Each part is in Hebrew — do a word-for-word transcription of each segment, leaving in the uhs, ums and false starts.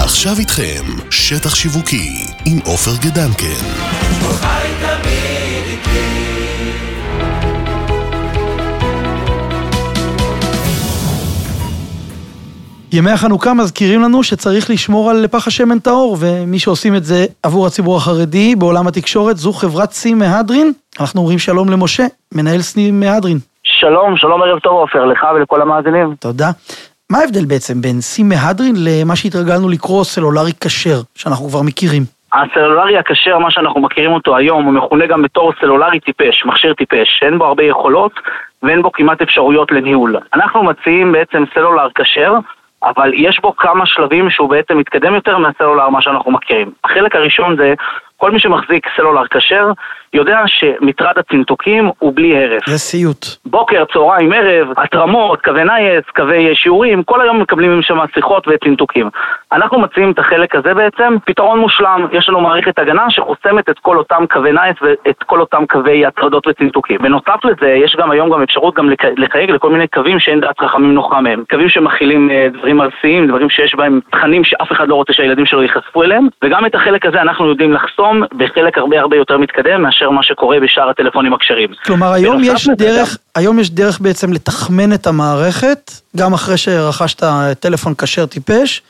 עכשיו איתכם שטח שיווקי עם עופר גדנקן. ימי החנוכה מזכירים לנו שצריך לשמור על פח השמן טהור, ומי שעושים את זה עבור הציבור החרדי בעולם התקשורת זו חברת סים מהדרין. אנחנו אומרים שלום למשה, מנהל סים מהדרין. שלום, שלום, ערב טוב עופר, לך ולכל המאזינים. תודה. מה ההבדל בעצם בין סים מהדרין למה שהתרגלנו לקרוא סלולרי כשר, שאנחנו כבר מכירים? הסלולרי הכשר, מה שאנחנו מכירים אותו היום, הוא מכונה גם בתור סלולרי טיפש, מכשיר טיפש. אין בו הרבה יכולות ואין בו כמעט אפשרויות לניהול. אנחנו מציעים בעצם סלולר כשר, אבל יש בו כמה שלבים שהוא בעצם מתקדם יותר מהסלולר מה שאנחנו מכירים. החלק הראשון זה, כל מי שמחזיק סלולר כשר, יודע שמטרד הצנתוקים הוא בלי הרף. זה סיוט. בוקר, צהריים, ערב, התרמות, קווי נייס, קווי שיעורים, כל היום מקבלים עם שם שיחות וצנתוקים. אנחנו מציעים את החלק הזה בעצם, פתרון מושלם. יש לנו מערכת הגנה שחוסמת את כל אותם קווי נייס ואת כל אותם קווי הטרדות וצנתוקים. בנוסף לזה, יש גם היום גם אפשרות גם לחייג לכל מיני קווים שאין דעת חכמים נוחה מהם. קווים שמכילים דברים ארסיים, דברים שיש בהם תכנים שאף אחד לא רוצה שהילדים שלו ייחשפו אליהם, וגם את החלק הזה אנחנו יודעים לחסום בחלק הרבה הרבה יותר מתקדם מאשר מה שקורה בשאר הטלפונים הכשרים. כלומר, היום יש דרך, היום יש דרך בעצם לתחמן את המערכת, גם אחרי שרכשת טלפון כשר טיפש,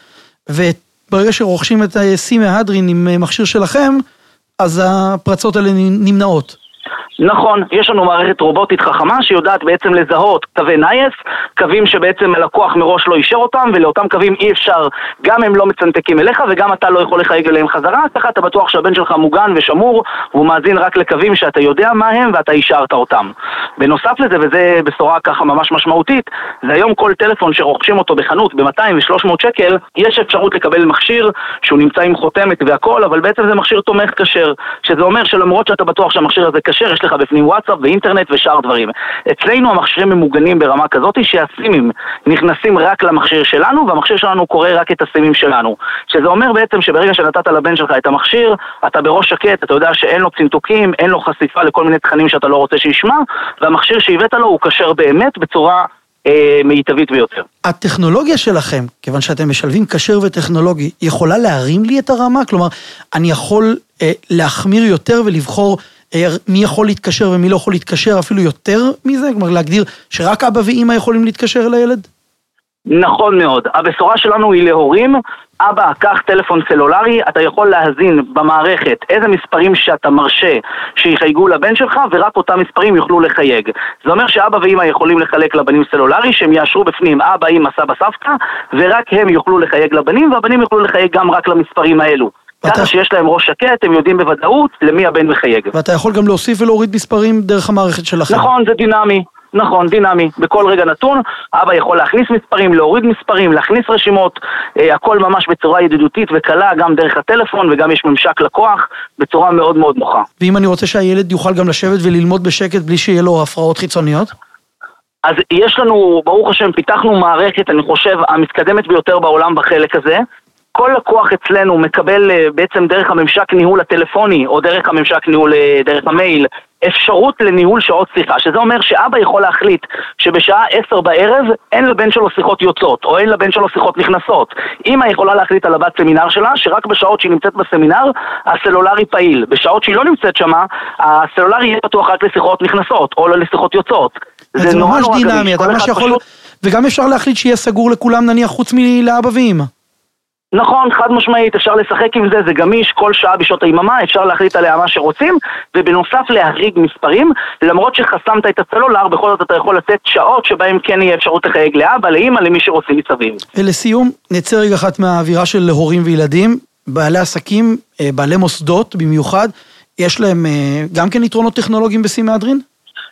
וברגע שרוכשים את סים מהדרין עם מכשיר שלכם, אז הפרצות האלה נמנעות. נכון, יש לנו מערכת רובוטית חכמה שיודעת בעצם לזהות קווי נייס, קווים שבעצם הלקוח מראש לא אישר אותם, ולאותם קווים אי אפשר, גם הם לא מצנתקים אליך וגם אתה לא יכול לחייג אליהם חזרה, ככה אתה בטוח שהבן שלך מוגן ושמור, והוא מאזין רק לקווים שאתה יודע מה הם ואתה אישרת אותם. בנוסף לזה, וזה בשורה ככה ממש משמעותית, זה היום כל טלפון שרוכשים אותו בחנות ב-מאתיים ושלוש מאות שקל, יש אפשרות לקבל מכשיר שהוא נמצא עם חותמת והכל, אבל בעצם זה מכשיר תומך כשר, שזה אומר שלמרות שאתה בטוח שהמכשיר הזה כשר, יש לך בפנים וואטסאפ ואינטרנט ושאר דברים. אצלנו המכשירים ממוגנים ברמה כזאת שהסימים נכנסים רק למכשיר שלנו, והמכשיר שלנו קורא רק את הסימים שלנו. שזה אומר בעצם שברגע שנתת לבן שלך את המכשיר, אתה בראש שקט, אתה יודע שאין לו צנתוקים, אין לו חשיפה לכל מיני תכנים שאתה לא רוצה שישמע, והמכשיר שהבאת לו הוא כשר באמת בצורה אה, מיטבית ביותר. הטכנולוגיה שלכם, כיוון שאתם משלבים כשר וטכנולוגי, יכולה להרים לי את הרמה? כלומר, אני יכול אה, להחמיר יותר ולבחור מי יכול להתקשר ומי לא יכול להתקשר, אפילו יותר מזה? כלומר, להגדיר שרק אבא ואמא יכולים להתקשר לילד? נכון מאוד. הבשורה שלנו היא להורים. אבא, קח טלפון סלולרי, אתה יכול להזין במערכת איזה מספרים שאתה מרשה שיחייגו לבן שלך, ורק אותם מספרים יוכלו לחייג. זה אומר שאבא ואמא יכולים לחלק לבנים סלולרי, שהם יאשרו בפנים אבא, אמא, סבא, סבתא, ורק הם יוכלו לחייג לבנים, והבנים יוכלו לחייג גם רק למספרים האלו. ככה שיש להם ראש שקט, הם יודעים בוודאות למי הבן מחייג. ואתה יכול גם להוסיף ולהוריד מספרים דרך המערכת שלכם. נכון, זה דינמי. נכון, דינמי. בכל רגע נתון, אבא יכול להכניס מספרים, להוריד מספרים, להכניס רשימות, אה, הכל ממש בצורה ידידותית וקלה, גם דרך הטלפון, וגם יש ממשק לקוח בצורה מאוד מאוד נוחה. ואם אני רוצה שהילד יוכל גם לשבת וללמוד בשקט בלי שיהיה לו הפרעות חיצוניות? אז יש לנו, ברוך השם, פיתחנו מערכת, אני חושב, המתקדמת ביותר בעולם בחלק הזה. כל לקוח אצלנו מקבל בעצם דרך הממשק ניהול הטלפוני, או דרך הממשק ניהול, דרך המייל, אפשרות לניהול שעות שיחה, שזה אומר שאבא יכול להחליט שבשעה עשר בערב אין לבן שלו שיחות יוצאות, או אין לבן שלו שיחות נכנסות. אמא יכולה להחליט על הבת סמינר שלה, שרק בשעות שהיא נמצאת בסמינר, הסלולרי פעיל. בשעות שהיא לא נמצאת שמה, הסלולרי יהיה פתוח רק לשיחות נכנסות, או לשיחות יוצאות. זה ממש דינמי, אתה ממש יכול... וגם אפשר להחליט שיהיה סגור לכולם, נניח, חוץ מלאבא ואמא. נכון, חד משמעית, אפשר לשחק עם זה, זה גמיש, כל שעה בשעות היממה, אפשר להחליט עליה מה שרוצים, ובנוסף להחריג מספרים, למרות שחסמת את הסלולר, בכל זאת אתה יכול לתת שעות שבהם כן יהיה אפשרות לחייג לאבא, לאמא, למי שרוצים מסביב. ולסיום, נצא רגע אחת מהאווירה של הורים וילדים, בעלי עסקים, בעלי מוסדות במיוחד, יש להם גם כן יתרונות טכנולוגיים בסים מהדרין?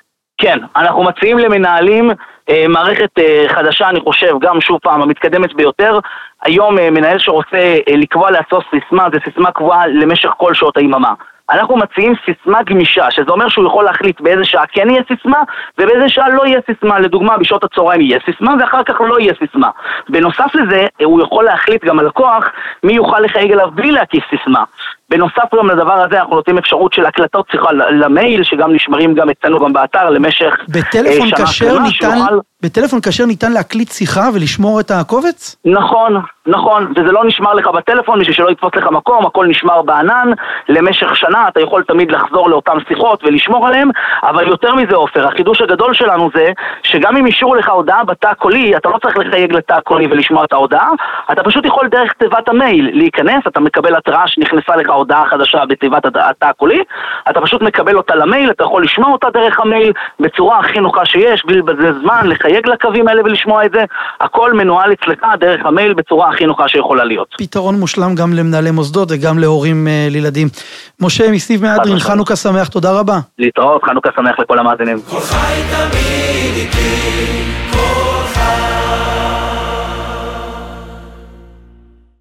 כן, אנחנו מציעים למנהלים מערכת חדשה, אני חושב, גם שוב פעם, המתקדמת ביותר. היום מנהל שרוצה לקבוע לעצור סיסמה, זה סיסמה קבועה למשך כל שעות היממה. אנחנו מציעים סיסמה גמישה, שזה אומר שהוא יכול להחליט באיזה שעה כן יהיה סיסמה, ובאיזה שעה לא יהיה סיסמה. לדוגמה, בשעות הצהריים יהיה סיסמה, ואחר כך לא יהיה סיסמה. בנוסף לזה, הוא יכול להחליט גם הלקוח מי יוכל לחייג אליו בלי להקיף סיסמה. בנוסף גם לדבר הזה אנחנו נותנים אפשרות של הקלטות שיחה למייל, שגם נשמרים גם אצלנו גם באתר למשך בטלפון שנה כשר שלמה, ניתן, שיוכל... בטלפון כשר ניתן להקליט שיחה ולשמור את הקובץ? נכון, נכון, וזה לא נשמר לך בטלפון, בשביל שלא יתפוס לך מקום, הכל נשמר בענן, למשך שנה אתה יכול תמיד לחזור לאותן שיחות ולשמור עליהן, אבל יותר מזה עופר, החידוש הגדול שלנו זה, שגם אם אישרו לך הודעה בתא הקולי, אתה לא צריך לחייג לתא הקולי ולשמוע את ההודעה, אתה פשוט יכול דרך תיבת המייל להיכנס, אתה מקבל התראה שנכנסה לך הודעה חדשה בתיבת התא הקולי, אתה פשוט מקבל אותה למייל, אתה יכול לשמוע אותה דרך המייל בצורה הכי נוחה שיש, בלי בזה זמן, לחייג לקווים האלה ולשמוע את זה, הכל מנוהל אצלך דרך המייל בצורה הכי נוחה שיכולה להיות. פתרון מושלם גם למנהלי מוסדות וגם להורים uh, לילדים. משה מסיב מהדרין, חנוכה שמח, תודה רבה. להתראות, חנוכה שמח לכל המאזינים. כל חי תמיד איתי, כל